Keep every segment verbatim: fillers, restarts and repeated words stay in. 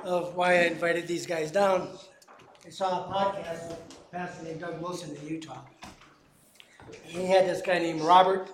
of why I invited these guys down. I saw a podcast with a pastor named Doug Wilson in Utah. He had this guy named Robert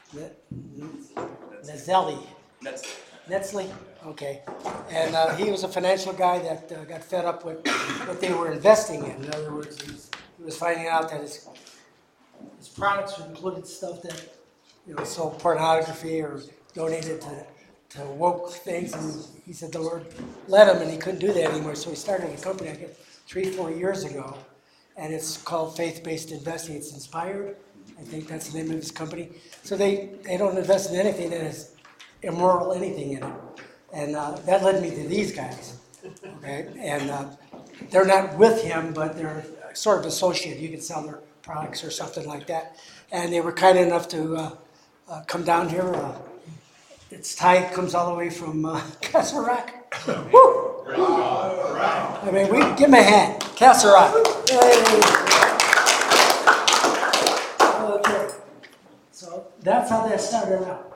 Netzelli. Netzley, okay. And uh, he was a financial guy that uh, got fed up with what they were investing in. In other words, he was, he was finding out that his, his products included stuff that, you know, sold pornography or donated to, to woke things. And he said the Lord led him and he couldn't do that anymore. So he started a company, I guess, three, four years ago. And it's called Faith-Based Investing. It's Inspired. I think that's the name of his company. So they, they don't invest in anything that is immoral, anything in it. And uh, that led me to these guys. Okay, and uh, they're not with him, but they're sort of associated. You can sell their products or something like that. And they were kind enough to uh, uh, come down here. Uh, it's Ty comes all the way from uh, Castle Rock. Woo! I mean, we give him a hand. Castle Rock. Hey. Okay, so that's how that started out.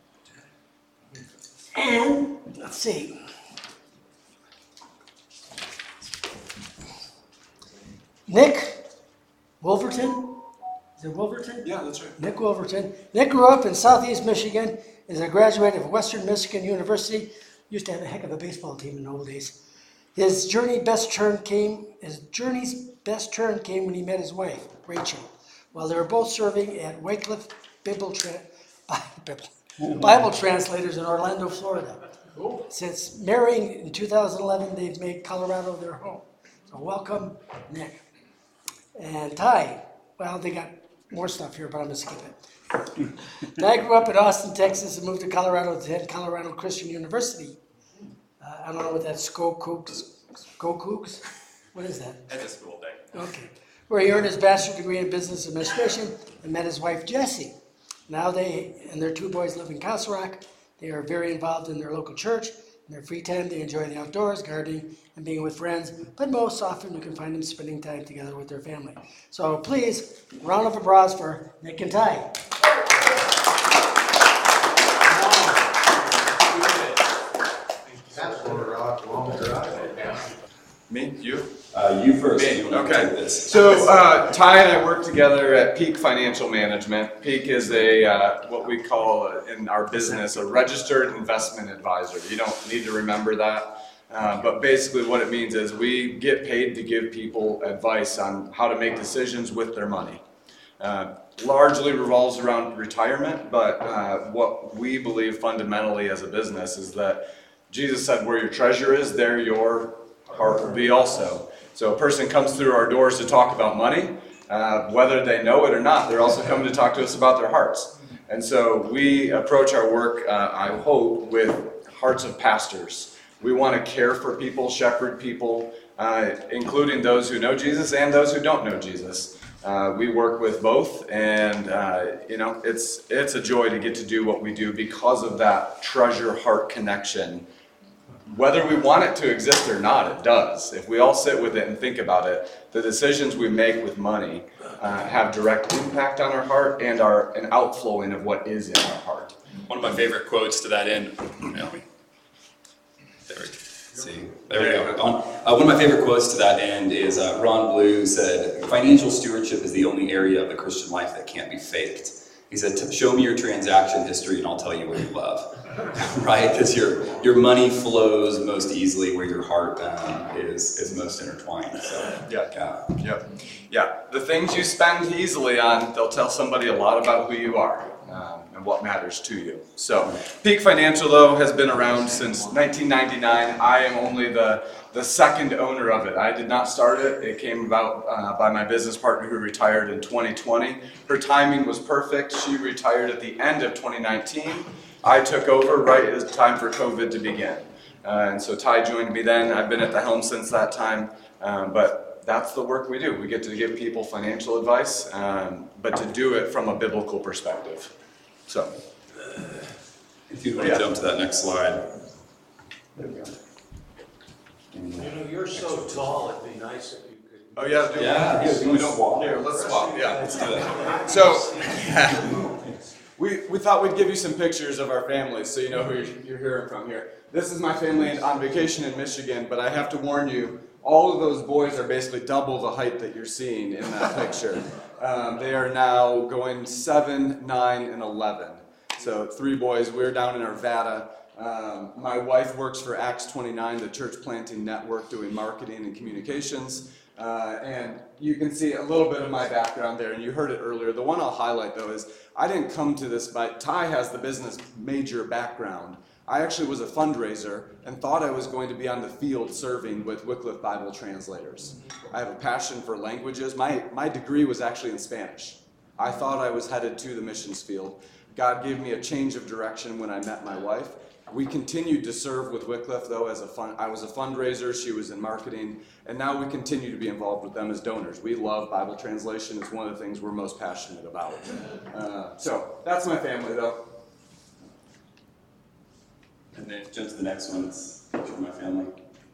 And, let's see. Nick Wolverton. Is it Wolverton? Yeah, that's right. Nick Wolverton. Nick grew up in Southeast Michigan, is a graduate of Western Michigan University. Used to have a heck of a baseball team in the old days. His journey best turn came, his journey's best turn came when he met his wife, Rachel, while they were both serving at Wycliffe Bible, Tra- Bible. Bible translators in Orlando, Florida. Cool. Since marrying in two thousand eleven, they've made Colorado their home. So welcome, Nick. And Ty, well, they got more stuff here, but I'm going to skip it. Ty grew up in Austin, Texas, and moved to Colorado to attend Colorado Christian University. Uh, I don't know what that's, Skokooks, Skokooks? What is that? That's a school thing. Okay. Where he earned his bachelor's degree in business administration and met his wife, Jessie. Now they and their two boys live in Castle Rock. They are very involved in their local church. In their free time, they enjoy the outdoors, gardening, and being with friends. But most often, you can find them spending time together with their family. So please, round of applause for Nick and Ty. Me? You? Uh, you first. Me. You want to Okay. take this. So uh, Ty and I work together at Peak Financial Management. Peak is a uh, what we call uh, in our business a registered investment advisor. You don't need to remember that, uh, but basically what it means is we get paid to give people advice on how to make decisions with their money. Uh, largely revolves around retirement, but uh, what we believe fundamentally as a business is that Jesus said, "Where your treasure is, there your heart will be also." So a person comes through our doors to talk about money, uh, whether they know it or not. They're also coming to talk to us about their hearts. And so we approach our work, uh, I hope, with hearts of pastors. We want to care for people, shepherd people, uh, including those who know Jesus and those who don't know Jesus. Uh, we work with both, and uh, you know, it's it's a joy to get to do what we do because of that treasure heart connection. Whether we want it to exist or not, it does. If we all sit with it and think about it, the decisions we make with money uh, have direct impact on our heart and are an outflowing of what is in our heart. One of my favorite quotes to that end. There we see. There we go. Uh, one of my favorite quotes to that end is uh, Ron Blue said, "Financial stewardship is the only area of the Christian life that can't be faked." He said, "Show me your transaction history and I'll tell you what you love." Right? Because your your money flows most easily where your heart um, is is most intertwined. So Yeah. yeah. Yep. Yeah. The things you spend easily on, they'll tell somebody a lot about who you are um, and what matters to you. So Peak Financial, though, has been around since nineteen ninety-nine. I am only the the second owner of it. I did not start it. It came about uh, by my business partner who retired in twenty twenty. Her timing was perfect. She retired at the end of twenty nineteen. I took over right as time for COVID to begin. Uh, and so Ty joined me then. I've been at the helm since that time. Um, but that's the work we do. We get to give people financial advice, um, but to do it from a biblical perspective. So, If you want to Yeah. jump to that next slide. There we go. You know, you're so tall, it'd be nice if you could. oh yeah, do Yeah, we, yeah, we don't swap. Here, let's swap. Yeah, Let's do that. So, We, we thought we'd give you some pictures of our families so you know who you're, you're hearing from here. This is my family on vacation in Michigan, but I have to warn you, all of those boys are basically double the height that you're seeing in that picture. Um, they are now going seven, nine, and eleven. So three boys. We're down in Arvada. Um, my wife works for Acts twenty-nine, the church planting network, doing marketing and communications. Uh, and you can see a little bit of my background there, and you heard it earlier. The one I'll highlight, though, is I didn't come to this by, Ty has the business major background. I actually was a fundraiser and thought I was going to be on the field serving with Wycliffe Bible translators. I have a passion for languages. My, my degree was actually in Spanish. I thought I was headed to the missions field. God gave me a change of direction when I met my wife. We continued to serve with Wycliffe, though, as a fun, I was a fundraiser, she was in marketing, and now we continue to be involved with them as donors. We love Bible translation. It's one of the things we're most passionate about. Uh, so that's my family, though. And then jump to the next one. It's picture of my family.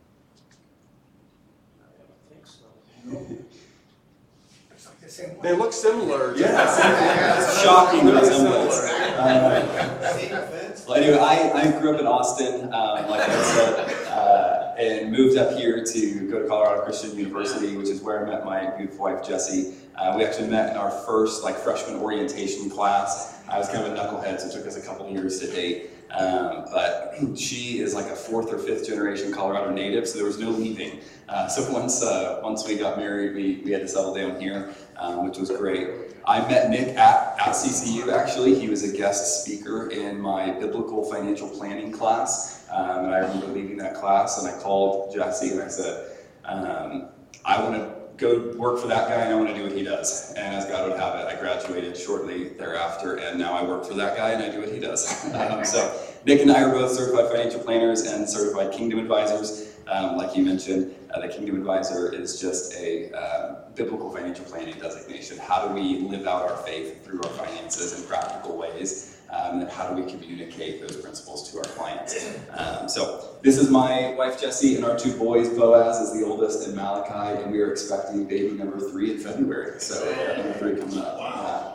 I don't think so. Looks like the same one. They look similar. It's shocking the Really resemblance. similar. Uh, well, anyway, I, I grew up in Austin, um, like I said, uh, and moved up here to go to Colorado Christian University, which is where I met my beautiful wife, Jessie. Uh, we actually met in our first like freshman orientation class. I was kind of a knucklehead, so it took us a couple of years to date. Um, but she is like a fourth or fifth generation Colorado native, so there was no leaving. Uh, so once uh, once we got married, we, we had to settle down here, um, which was great. I met Nick at, at C C U, actually. He was a guest speaker in my biblical financial planning class, um, and I remember leaving that class, and I called Jesse and I said, um, I want to go work for that guy and I want to do what he does. And as God would have it, I graduated shortly thereafter, and now I work for that guy and I do what he does. um, so Nick and I are both certified financial planners and certified Kingdom advisors. Um, like you mentioned, uh, the Kingdom Advisor is just a uh, biblical financial planning designation. How do we live out our faith through our finances in practical ways? Um, and how do we communicate those principles to our clients? Um, so this is my wife, Jessie, and our two boys. Boaz is the oldest, and Malachi, and we are expecting baby number three in February. So uh, number three coming up. Uh,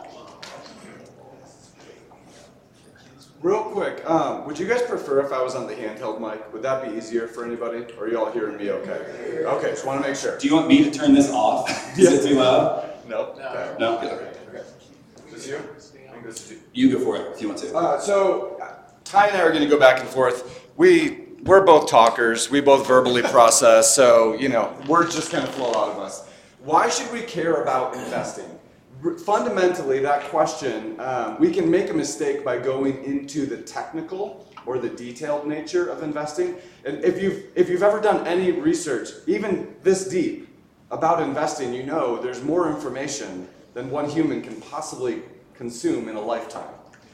Real quick, um, would you guys prefer if I was on the handheld mic? Would that be easier for anybody? Or are you all hearing me okay? Okay, just want to make sure. do you want me to turn this off? Is it too loud? No? Okay. No? Okay. Okay. Is this you? I think this is you. You go for it if you want to. Uh, so, Ty and I are going to go back and forth. We, we're both talkers. We both verbally process. So, you know, words just kind of flow out of us. Why should we care about investing? R- fundamentally, that question, um, we can make a mistake by going into the technical or the detailed nature of investing. And if you've, if you've ever done any research, even this deep, about investing, you know there's more information than one human can possibly consume in a lifetime.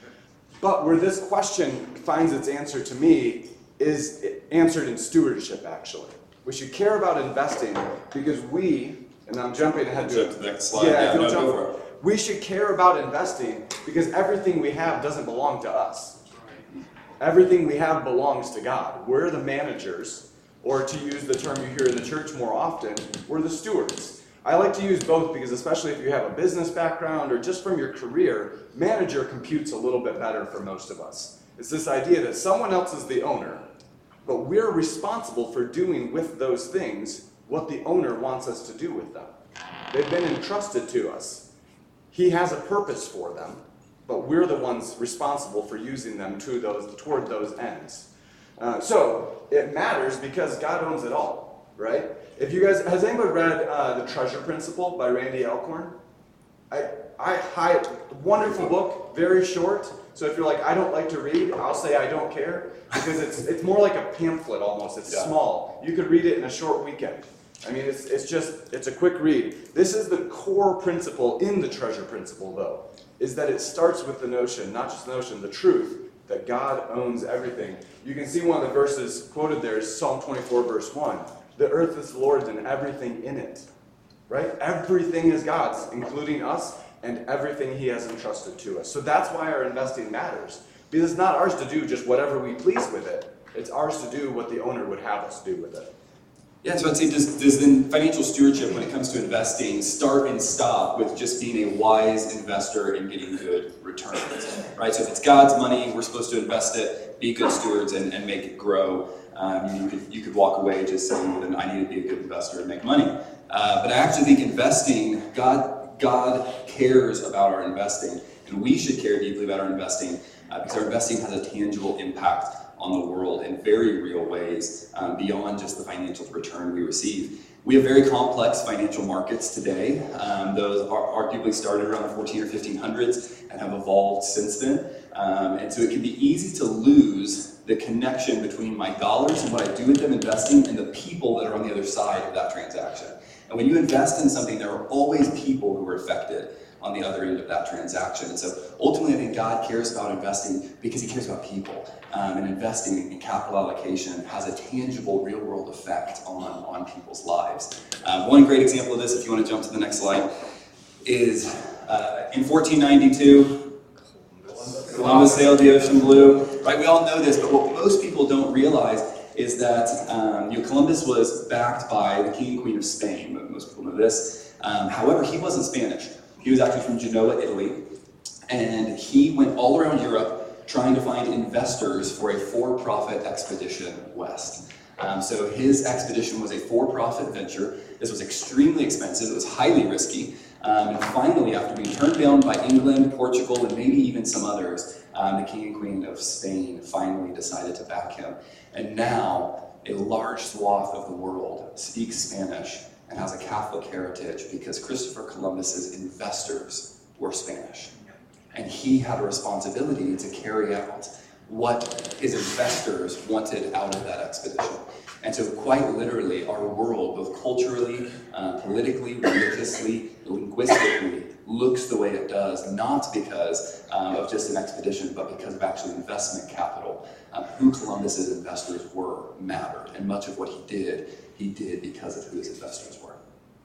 But where this question finds its answer to me is answered in stewardship, actually. We should care about investing because we, and I'm jumping ahead to Jump to the next slide. Yeah, Yeah, if you'll no, jump go for it. We should care about investing because everything we have doesn't belong to us. Everything we have belongs to God. We're the managers, or to use the term you hear in the church more often, we're the stewards. I like to use both because especially if you have a business background or just from your career, manager computes a little bit better for most of us. It's this idea that someone else is the owner, but we're responsible for doing with those things what the owner wants us to do with them. They've been entrusted to us. He has a purpose for them, but we're the ones responsible for using them to those, toward those ends. Uh, so it matters because God owns it all, right? If you guys, has anybody read uh, The Treasure Principle by Randy Alcorn? I, I, I, wonderful book, very short. So if you're like, I don't like to read, I'll say I don't care because it's it's more like a pamphlet almost. It's Yeah. small. You could read it in a short weekend. I mean, it's it's just, it's a quick read. This is the core principle in the Treasure Principle, though, is that it starts with the notion, not just the notion, the truth, that God owns everything. You can see one of the verses quoted there is Psalm twenty-four, verse one. The earth is the Lord's and everything in it, right? Everything is God's, including us and everything he has entrusted to us. So that's why our investing matters. Because it's not ours to do just whatever we please with it. It's ours to do what the owner would have us do with it. Yeah, so I'd say does, does then financial stewardship when it comes to investing start and stop with just being a wise investor and getting good returns, right? So if it's God's money, we're supposed to invest it, be good stewards and, and make it grow. Um, you could you could walk away just saying, well, then I need to be a good investor and make money. Uh, but I actually think investing, God, God cares about our investing, and we should care deeply about our investing uh, because our investing has a tangible impact on the world in very real ways, um, beyond just the financial return we receive. We have very complex financial markets today. Um, those are arguably started around the fourteen or fifteen hundreds and have evolved since then. Um, and so it can be easy to lose the connection between my dollars and what I do with them investing and the people that are on the other side of that transaction. And when you invest in something, there are always people who are affected on the other end of that transaction. And so ultimately, I think God cares about investing because he cares about people. Um, and investing in capital allocation has a tangible, real-world effect on, on people's lives. Um, one great example of this, if you want to jump to the next slide, is uh, in fourteen ninety-two, Columbus sailed the ocean blue. Right, we all know this, but what most people don't realize is that um, you know, Columbus was backed by the King and Queen of Spain. Most people know this. Um, however, he wasn't Spanish. He was actually from Genoa, Italy, and he went all around Europe trying to find investors for a for-profit expedition west. Um, so his expedition was a for-profit venture. This was extremely expensive. It was highly risky. Um, and finally, after being turned down by England, Portugal, and maybe even some others, um, the King and Queen of Spain finally decided to back him. And now, a large swath of the world speaks Spanish and has a Catholic heritage because Christopher Columbus's investors were Spanish. And he had a responsibility to carry out what his investors wanted out of that expedition. And so quite literally, our world, both culturally, uh, politically, religiously, linguistically, looks the way it does, not because um, of just an expedition, but because of actually investment capital. Um, who Columbus's investors were mattered, and much of what he did, he did because of who his investors were.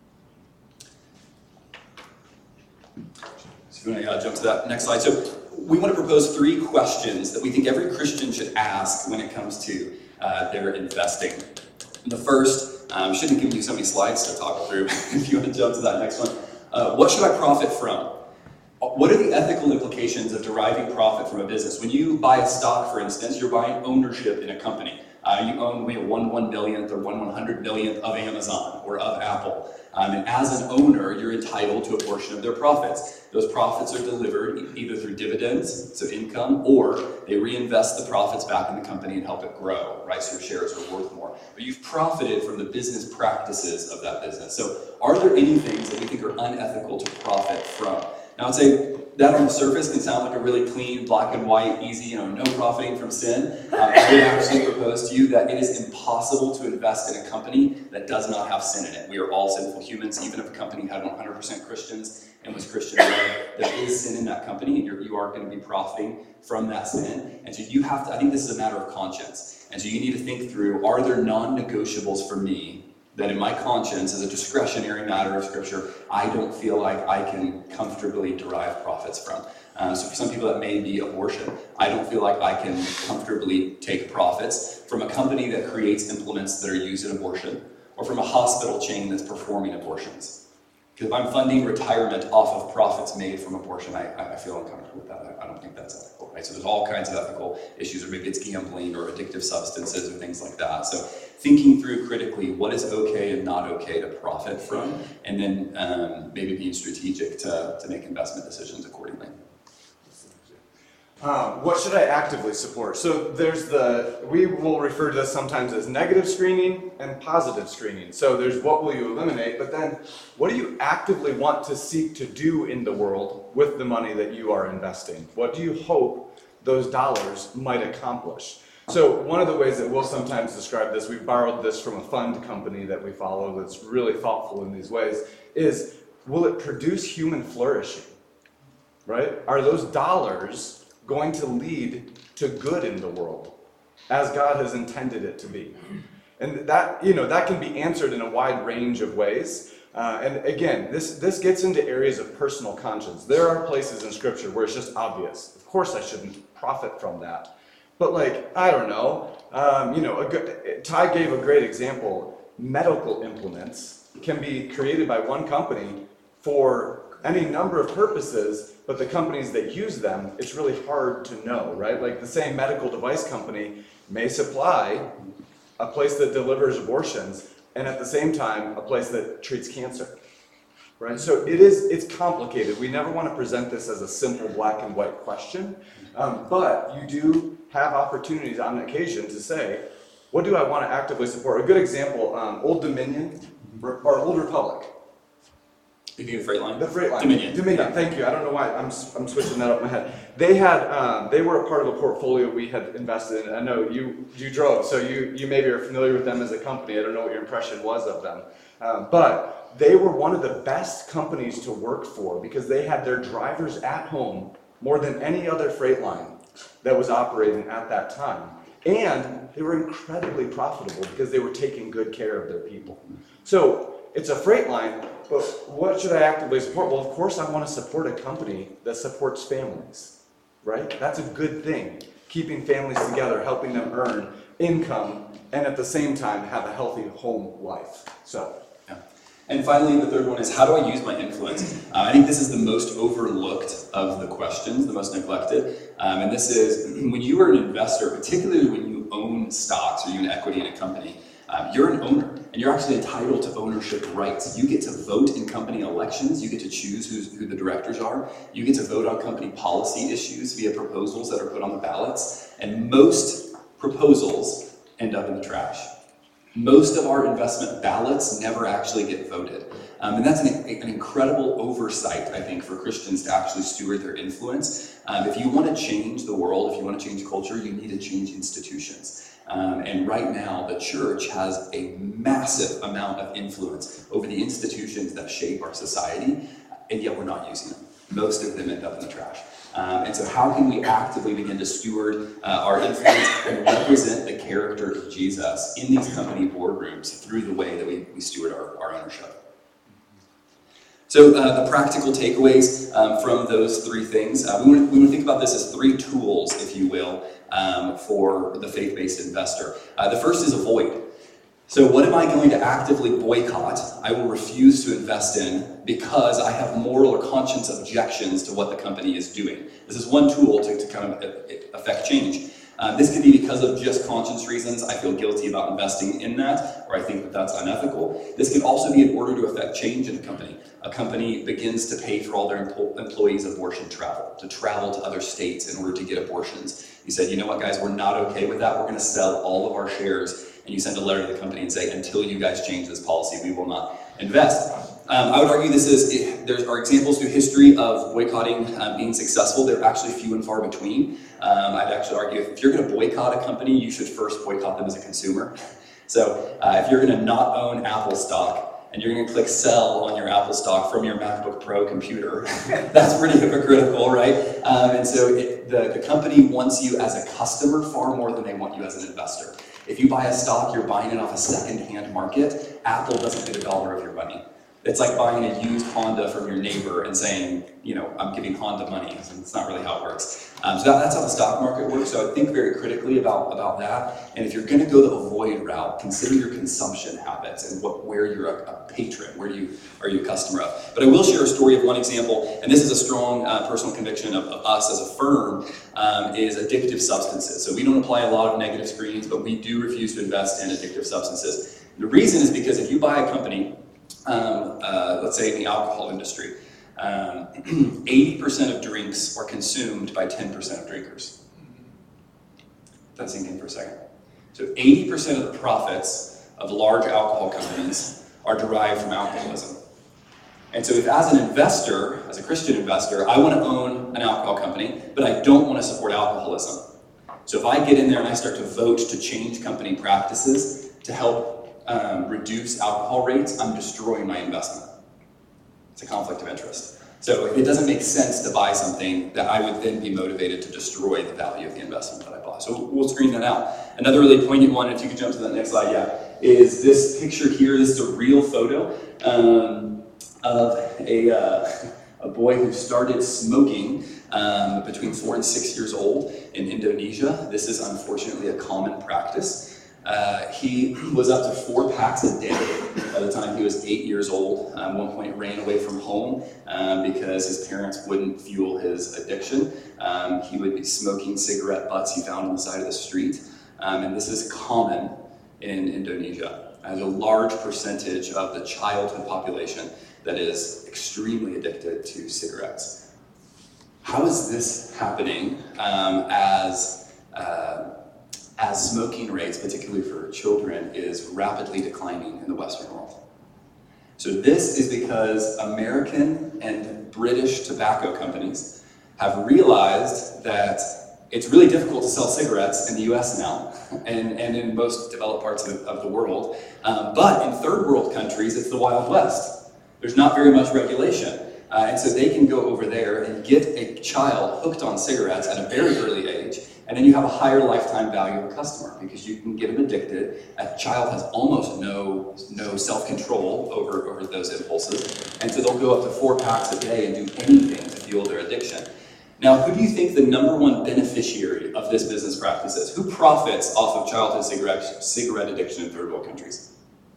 So you want to uh, jump to that next slide. So we want to propose three questions that we think every Christian should ask when it comes to uh, their investing. And the first, um, shouldn't give you so many slides to toggle through. If you want to jump to that next one. Uh, what should I profit from? What are the ethical implications of deriving profit from a business? When you buy a stock, for instance, you're buying ownership in a company. Uh, you own maybe one one billionth or one one hundred billionth of Amazon or of Apple. Um, and as an owner, you're entitled to a portion of their profits. Those profits are delivered either through dividends, so income, or they reinvest the profits back in the company and help it grow, right? So your shares are worth more. But you've profited from the business practices of that business. So are there any things that we think are unethical to profit from? Now, I'd say that on the surface can sound like a really clean, black and white, easy, you know, no profiting from sin. Um, I would actually propose to you that it is impossible to invest in a company that does not have sin in it. We are all sinful humans. Even if a company had one hundred percent Christians and was Christian-led, there is sin in that company, and you're, you are going to be profiting from that sin. And so you have to, I think this is a matter of conscience. And so you need to think through, are there non-negotiables for me that in my conscience, as a discretionary matter of Scripture, I don't feel like I can comfortably derive profits from. Um, so for some people that may be abortion. I don't feel like I can comfortably take profits from a company that creates implements that are used in abortion, or from a hospital chain that's performing abortions. Because if I'm funding retirement off of profits made from abortion, I, I feel uncomfortable with that. I, I don't think that's ethical, right? So there's all kinds of ethical issues, or maybe it's gambling or addictive substances or things like that. So thinking through critically what is okay and not okay to profit from, and then um, maybe being strategic to, to make investment decisions accordingly. Um, what should I actively support? So there's the, we will refer to this sometimes as negative screening and positive screening. So there's what will you eliminate, but then what do you actively want to seek to do in the world with the money that you are investing? What do you hope those dollars might accomplish? So one of the ways that we'll sometimes describe this, we borrowed this from a fund company that we follow that's really thoughtful in these ways, is will it produce human flourishing, right? Are those dollars going to lead to good in the world as God has intended it to be? And that, you know, that can be answered in a wide range of ways. Uh, and again, this, this gets into areas of personal conscience. There are places in Scripture where it's just obvious. Of course I shouldn't profit from that. But like, I don't know, um, you know, a good, Ty gave a great example. medical implements can be created by one company for any number of purposes, but the companies that use them, it's really hard to know, right? Like the same medical device company may supply a place that delivers abortions, and at the same time, a place that treats cancer, right? So it is, it's complicated. We never want to present this as a simple black and white question, um, but you do have opportunities on occasion to say, what do I want to actively support? A good example, um, Old Dominion, or Old Republic. You think the Freight Line? The Freight Line. Dominion. Dominion, thank you. I don't know why, I'm, I'm switching that up in my head. They had, um, they were a part of a portfolio we had invested in. I know you, you drove, so you, you maybe are familiar with them as a company. I don't know what your impression was of them. Um, but they were one of the best companies to work for because they had their drivers at home more than any other freight line that was operating at that time. And they were incredibly profitable because they were taking good care of their people. So it's a freight line, but what should I actively support? Well, of course I want to support a company that supports families, right? That's a good thing. Keeping families together, helping them earn income, and at the same time have a healthy home life. So. Yeah. And finally, the third one is, how do I use my influence? Uh, I think this is the most overlooked of the questions, the most neglected. Um, and this is, when you are an investor, particularly when you own stocks or you own equity in a company, um, you're an owner, and you're actually entitled to ownership rights. You get to vote in company elections. You get to choose who's, who the directors are. You get to vote on company policy issues via proposals that are put on the ballots. And most proposals end up in the trash. Most of our investment ballots never actually get voted. Um, and that's an, an incredible oversight, I think, for Christians to actually steward their influence. Um, if you want to change the world, if you want to change culture, you need to change institutions. Um, and right now, the church has a massive amount of influence over the institutions that shape our society, and yet we're not using them. Most of them end up in the trash. Um, and so how can we actively begin to steward uh, our influence and represent the character of Jesus in these company boardrooms through the way that we, we steward our, our ownership? So uh, the practical takeaways um, from those three things, uh, we want to think about this as three tools, if you will, um, for the faith-based investor. Uh, the first is avoid. So what am I going to actively boycott? I will refuse to invest in because I have moral or conscience objections to what the company is doing. This is one tool to, to kind of affect change. Uh, this could be because of just conscience reasons. I feel guilty about investing in that, or I think that that's unethical. This can also be in order to affect change in a company. A company begins to pay for all their empl- employees' abortion travel, to travel to other states in order to get abortions. You said, you know what, guys, we're not okay with that. We're going to sell all of our shares. And you send a letter to the company and say, until you guys change this policy, we will not invest. Um, I would argue this is, there are examples through history of boycotting um, being successful. They're actually few and far between. Um, I'd actually argue if you're going to boycott a company, you should first boycott them as a consumer. So uh, if you're going to not own Apple stock, and you're going to click sell on your Apple stock from your MacBook Pro computer, that's pretty hypocritical, right? Um, and so it, the, the company wants you as a customer far more than they want you as an investor. If you buy a stock, you're buying it off a second-hand market. Apple doesn't get a dollar of your money. It's like buying a used Honda from your neighbor and saying, you know, I'm giving Honda money. It's not really how it works. Um, so that, that's how the stock market works. So I think very critically about, about that. And if you're going to go the avoid route, consider your consumption habits and what where you're a, a patron. Where do you are you a customer of? But I will share a story of one example, and this is a strong uh, personal conviction of, of us as a firm, um, is addictive substances. So we don't apply a lot of negative screens, but we do refuse to invest in addictive substances. The reason is because if you buy a company, Um, uh, let's say in the alcohol industry, um, eighty percent of drinks are consumed by ten percent of drinkers. Let's sink in for a second. So eighty percent of the profits of large alcohol companies are derived from alcoholism. And so if as an investor, as a Christian investor, I want to own an alcohol company, but I don't want to support alcoholism. So if I get in there and I start to vote to change company practices to help Um, reduce alcohol rates, I'm destroying my investment. It's a conflict of interest. So it doesn't make sense to buy something that I would then be motivated to destroy the value of the investment that I bought. So we'll screen that out. Another really poignant one, if you could jump to the next slide, yeah, is this picture here. This is a real photo um, of a, uh, a boy who started smoking um, between four and six years old in Indonesia. This is unfortunately a common practice. Uh, he was up to four packs a day by the time he was eight years old. Um, at one point ran away from home um, because his parents wouldn't fuel his addiction. Um, he would be smoking cigarette butts he found on the side of the street. Um, and this is common in Indonesia. There's a large percentage of the childhood population that is extremely addicted to cigarettes. How is this happening um, as uh, as smoking rates, particularly for children, is rapidly declining in the Western world? So this is because American and British tobacco companies have realized that it's really difficult to sell cigarettes in the U S now, and, and in most developed parts of the, of the world. Um, but in third world countries, it's the Wild West. There's not very much regulation. Uh, and so they can go over there and get a child hooked on cigarettes at a very early age, and then you have a higher lifetime value of a customer because you can get them addicted. A child has almost no, no self-control over, over those impulses, and so they'll go up to four packs a day and do anything to fuel their addiction. Now, who do you think the number one beneficiary of this business practice is? Who profits off of childhood cigarette, cigarette addiction in third world countries?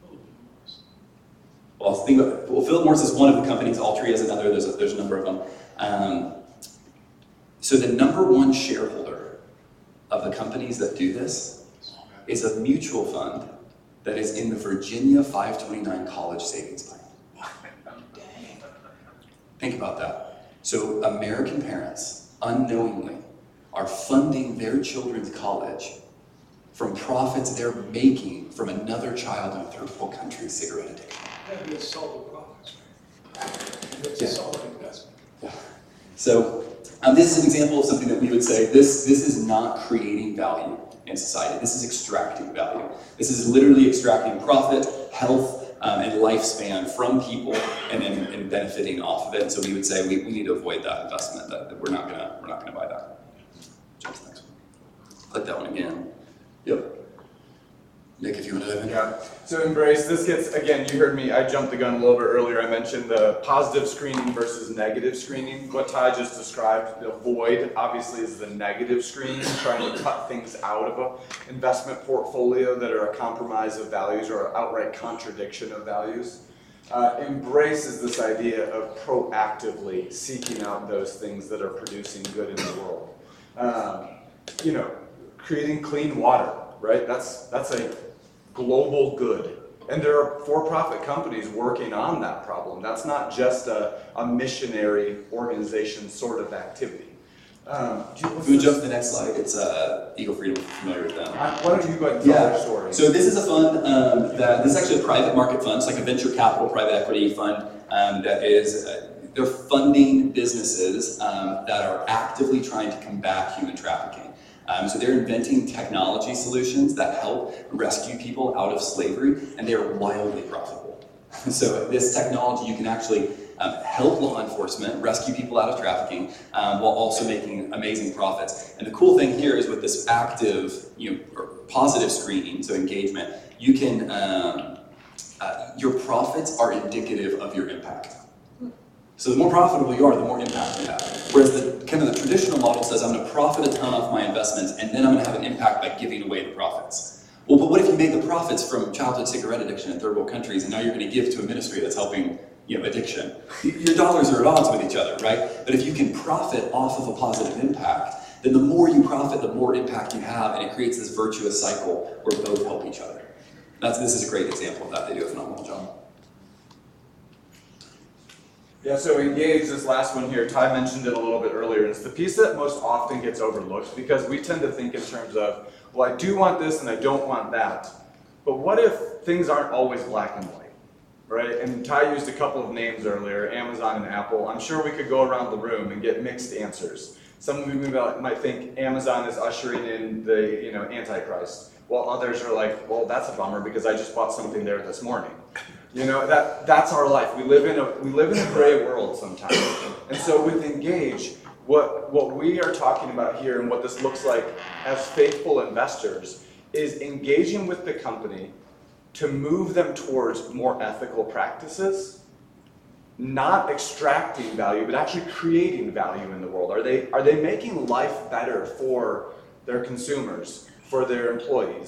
Well, think about, well, Philip Morris is one of the companies, Altria is another, there's a, there's a number of them. Um, so the number one shareholder of the companies that do this is a mutual fund that is in the Virginia five twenty-nine College Savings Plan. Think about that. So American parents, unknowingly, are funding their children's college from profits they're making from another child in a third world country's cigarette addiction. That'd be a solid profits, right? It's Yeah. a solid investment. Yeah. So um, this is an example of something that we would say, this, this is not creating value in society. This is extracting value. This is literally extracting profit, health, um, and lifespan from people and, and, and benefiting off of it. And so we would say we, we need to avoid that investment. That, that we're not gonna we're not gonna buy that. Just next one. Click that one again. Yep. Nick, if you want to dive in. Yeah, so Embrace, this gets, again, you heard me, I jumped the gun a little bit earlier. I mentioned the positive screening versus negative screening. What Ty just described, the void, obviously, is the negative screening, trying to cut things out of an investment portfolio that are a compromise of values or outright contradiction of values. Uh, Embrace is this idea of proactively seeking out those things that are producing good in the world. Um, you know, creating clean water, right? That's, that's a global good. And there are for-profit companies working on that problem. That's not just a, a missionary organization sort of activity. Um, do you, If we jump to the next slide, it's uh, Eagle Freedom, if you're familiar with them. I, why don't you go ahead and tell Yeah. their story? So this is a fund um, that, this is actually a private market fund. It's like a venture capital private equity fund um, that is, uh, they're funding businesses um, that are actively trying to combat human trafficking. Um, so they're inventing technology solutions that help rescue people out of slavery, and they are wildly profitable. So this technology, you can actually um, help law enforcement rescue people out of trafficking um, while also making amazing profits. And the cool thing here is with this active, you know, or positive screening, so engagement, you can, um, uh, your profits are indicative of your impact. So the more profitable you are, the more impact you have. Whereas the kind of the traditional model says, I'm going to profit a ton off my investments, and then I'm going to have an impact by giving away the profits. Well, but what if you made the profits from childhood cigarette addiction in third world countries, and now you're going to give to a ministry that's helping, you know, addiction? Your dollars are at odds with each other, right? But if you can profit off of a positive impact, then the more you profit, the more impact you have, and it creates this virtuous cycle where both help each other. That's, this is a great example of that. They do a phenomenal job. Yeah, so engage, this last one here, Ty mentioned it a little bit earlier. It's the piece that most often gets overlooked because we tend to think in terms of, well, I do want this and I don't want that. But what if things aren't always black and white, right? And Ty used a couple of names earlier, Amazon and Apple. I'm sure we could go around the room and get mixed answers. Some of you might think Amazon is ushering in the, you know, Antichrist, while others are like, well, that's a bummer because I just bought something there this morning. You know, that that's our life. We live in a we live in a gray world sometimes. And so with Engage, what what we are talking about here and what this looks like as faithful investors is engaging with the company to move them towards more ethical practices, not extracting value, but actually creating value in the world. Are they are they making life better for their consumers, for their employees,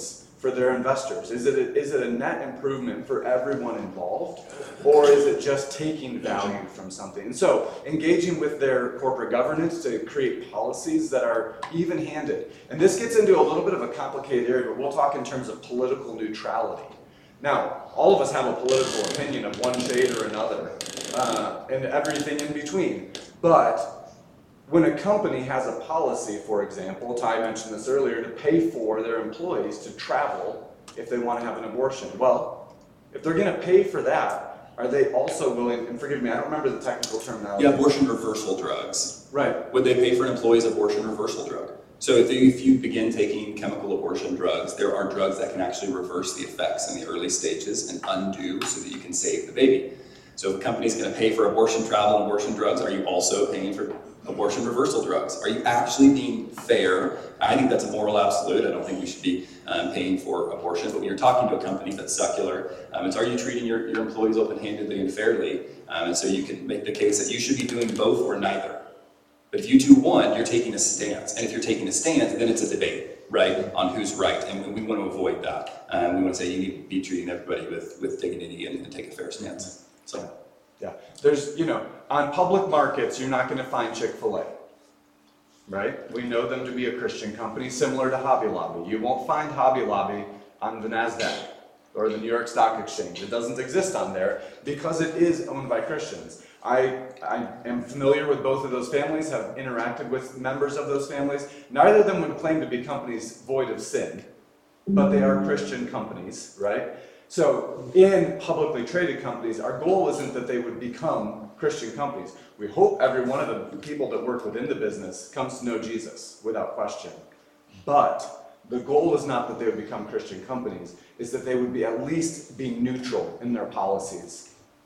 for their investors? Is it a, is it a net improvement for everyone involved, or is it just taking value from something? And so engaging with their corporate governance to create policies that are even-handed. And this gets into a little bit of a complicated area, but we'll talk in terms of political neutrality. Now, all of us have a political opinion of one shade or another, uh, and everything in between. But when a company has a policy, for example, Ty mentioned this earlier, to pay for their employees to travel if they want to have an abortion. Well, if they're going to pay for that, are they also willing, and forgive me, I don't remember the technical terminology. Yeah, abortion reversal drugs. Right. Would they pay for an employee's abortion reversal drug? So if you, if you begin taking chemical abortion drugs, there are drugs that can actually reverse the effects in the early stages and undo so that you can save the baby. So if a company's going to pay for abortion travel and abortion drugs, are you also paying for abortion reversal drugs? Are you actually being fair? I think that's a moral absolute. I don't think you should be um, paying for abortion. But when you're talking to a company that's secular, um, it's are you treating your, your employees open-handedly and fairly? Um, and so you can make the case that you should be doing both or neither. But if you do one, you're taking a stance. And if you're taking a stance, then it's a debate, right, on who's right. And we want to avoid that. Um, we want to say you need to be treating everybody with, with dignity and, and take a fair stance. So. Yeah, there's, you know, on public markets, you're not going to find Chick-fil-A, right? We know them to be a Christian company, similar to Hobby Lobby. You won't find Hobby Lobby on the NASDAQ or the New York Stock Exchange. It doesn't exist on there because it is owned by Christians. I, I am familiar with both of those families, have interacted with members of those families. Neither of them would claim to be companies void of sin, but they are Christian companies, right? So in publicly traded companies, our goal isn't that they would become Christian companies. We hope every one of the people that work within the business comes to know Jesus without question. But the goal is not that they would become Christian companies, it's that they would be at least be neutral in their policies,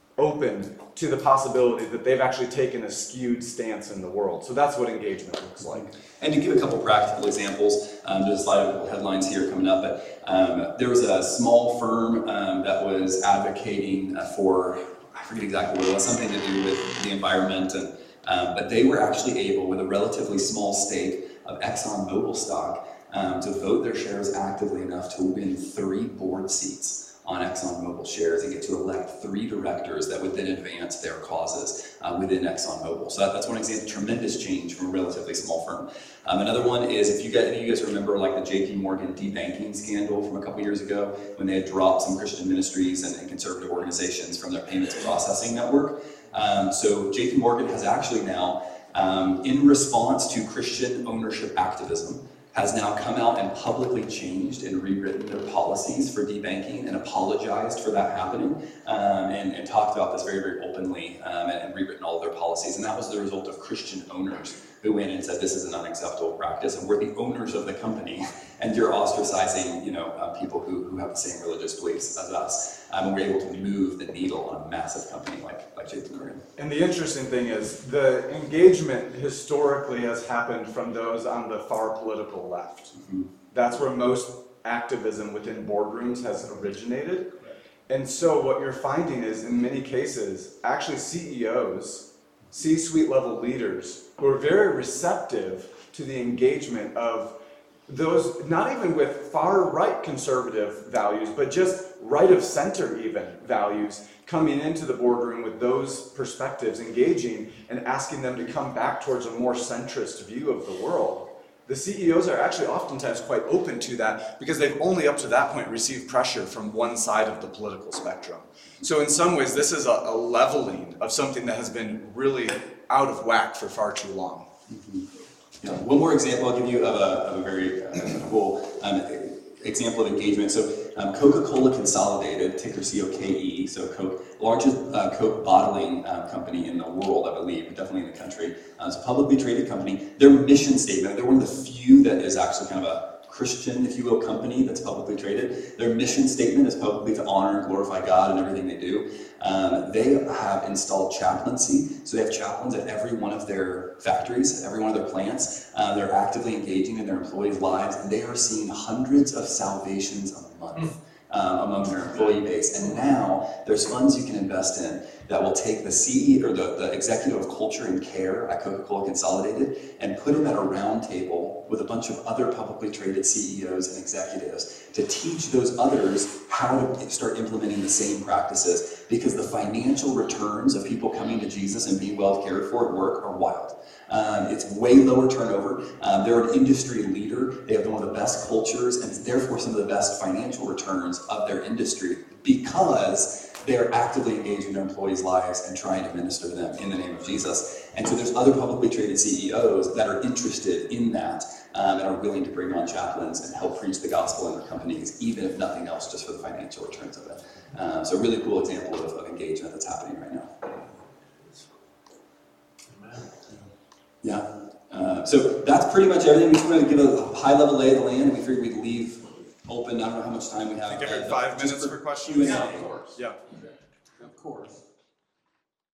open to the possibility that they've actually taken a skewed stance in the world. So that's what engagement looks like. And to give a couple practical examples, um, there's a slide of headlines here coming up, but um, there was a small firm um, that was advocating for, I forget exactly what it was, something to do with the environment, and um, but they were actually able, with a relatively small stake of ExxonMobil stock, um, to vote their shares actively enough to win three board seats on ExxonMobil shares and get to elect three directors that would then advance their causes uh, within ExxonMobil. So that, that's one example, tremendous change from a relatively small firm. Um, another one is, if you guys, if you guys remember like the J P Morgan debanking scandal from a couple years ago, when they had dropped some Christian ministries and, and conservative organizations from their payments processing network. Um, so J P Morgan has actually now, um, in response to Christian ownership activism, has now come out and publicly changed and rewritten their policies for debanking and apologized for that happening, um, and, and talked about this very, very openly, um, and, and rewritten all of their policies. And that was the result of Christian owners who went and said, this is an unacceptable practice, and we're the owners of the company, and you're ostracizing, you know, uh, people who, who have the same religious beliefs as us. Um, and we're able to move the needle on a massive company like, like J P Morgan. And the interesting thing is, the engagement historically has happened from those on the far political left. Mm-hmm. That's where most activism within boardrooms has originated. And so what you're finding is, in many cases, actually C E Os, C-suite level leaders, who are very receptive to the engagement of those, not even with far-right conservative values, but just right-of-center even values, coming into the boardroom with those perspectives, engaging and asking them to come back towards a more centrist view of the world. The C E Os are actually oftentimes quite open to that because they've only up to that point received pressure from one side of the political spectrum. So in some ways, this is a, a leveling of something that has been really out of whack for far too long. Mm-hmm. Yeah. One more example I'll give you of a, of a very uh, cool um, example of engagement. So um, Coca-Cola Consolidated, ticker C O K E, so Coke, largest uh, Coke bottling uh, company in the world, I believe, definitely in the country. Uh, it's a publicly traded company. Their mission statement, they're one of the few that is actually kind of a Christian, if you will, company that's publicly traded. Their mission statement is publicly to honor and glorify God in everything they do. Um, they have installed chaplaincy, so they have chaplains at every one of their factories, every one of their plants. Uh, they're actively engaging in their employees' lives, and they are seeing hundreds of salvations a month um, among their employee base. And now there's funds you can invest in that will take the C E O or the, the executive of culture and care at Coca-Cola Consolidated and put him at a round table with a bunch of other publicly traded C E Os and executives to teach those others how to start implementing the same practices, because the financial returns of people coming to Jesus and being well cared for at work are wild. Um, it's way lower turnover. Um, they're an industry leader. They have one of the best cultures and therefore some of the best financial returns of their industry, because they're actively engaged in their employees' lives and trying to minister to them in the name of Jesus. And so there's other publicly traded C E Os that are interested in that um, and are willing to bring on chaplains and help preach the gospel in their companies, even if nothing else, just for the financial returns of it. Um, so a really cool example of, of engagement that's happening right now. Yeah. Uh, so that's pretty much everything. We just wanted to give a high-level lay of the land, and we figured we'd leave open. I don't know how much time we have. I think I heard uh, five just minutes for questions. Q and A. Yeah, of course. Yeah. Of course.